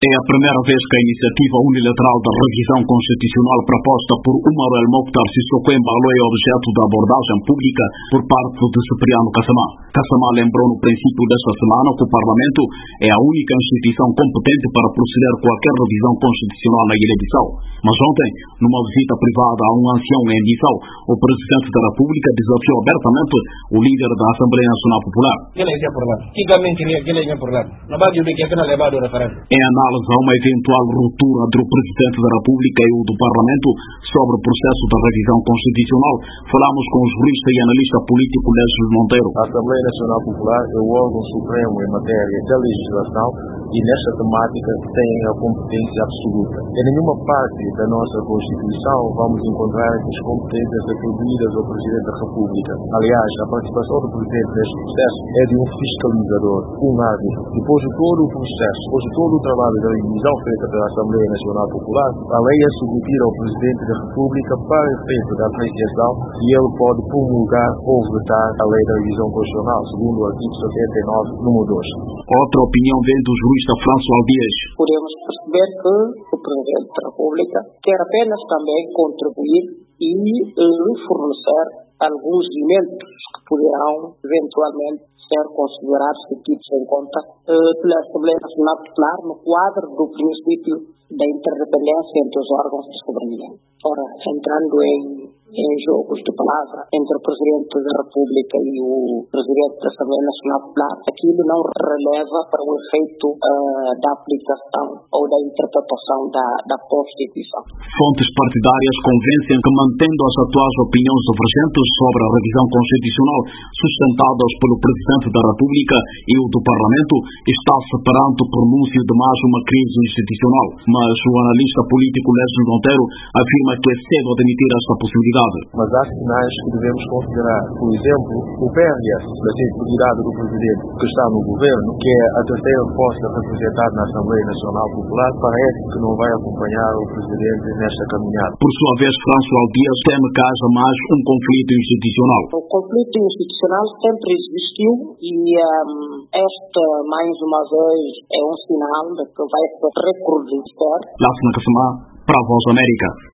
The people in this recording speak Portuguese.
É a primeira vez que a iniciativa unilateral da revisão constitucional proposta por Umar El-Mokhtar Sissoko Embalo é objeto da abordagem pública por parte de Cipriano Kassamá. Kassamá lembrou no princípio desta semana que o Parlamento é a única instituição competente para proceder a qualquer revisão constitucional na Guiné-Bissau. Mas ontem, numa visita privada a um ancião em Bissau, o Presidente da República desafiou abertamente o líder da Assembleia Nacional Popular. Em análise a uma eventual ruptura entre o Presidente da República e o do Parlamento sobre o processo da revisão constitucional, falamos com o jurista e analista político Lésio Monteiro. A Assembleia Nacional Popular é o órgão supremo em matéria da legislação e nesta temática tem a competência absoluta. Em nenhuma parte da nossa Constituição vamos encontrar as competências atribuídas ao Presidente da República. Aliás, a participação do Presidente neste processo é de um fiscalizador, um árbitro. Depois de todo o processo, depois de todo o trabalho da revisão feita pela Assembleia Nacional Popular, a lei é submetida ao Presidente da República para efeito da apreciação e ele pode promulgar ou vetar a lei da revisão constitucional, segundo o artigo 79, número 2. Outra opinião vem do jurista François Dias. Podemos perceber que o Presidente da República quer apenas também contribuir e fornecer alguns elementos que poderão eventualmente ser considerados e tidos em conta pela Assembleia Nacional Popular no quadro do princípio da interdependência entre os órgãos de soberania. Ora, entrando em jogos de palavra entre o Presidente da República e o Presidente da Assembleia Nacional Popular, aquilo não releva para o efeito da aplicação ou da interpretação da Constituição. Fontes partidárias convencem que, mantendo as atuais opiniões divergentes sobre a revisão constitucional sustentadas pelo Presidente da República e o do Parlamento, está-se perante o pronúncio de mais uma crise institucional. Mas o analista político Lésio Monteiro afirma que é cedo admitir esta possibilidade. Mas há sinais que devemos considerar. Por exemplo, o PRS, da sensibilidade do Presidente que está no governo, que é a terceira força representada na Assembleia Nacional Popular, parece que não vai acompanhar o Presidente nesta caminhada. Por sua vez, François Dias teme que haja mais um conflito institucional. O conflito institucional sempre existiu e esta, mais uma vez, é um sinal de que vai se recrudescer. Lástima Kassamá, para a Voz América.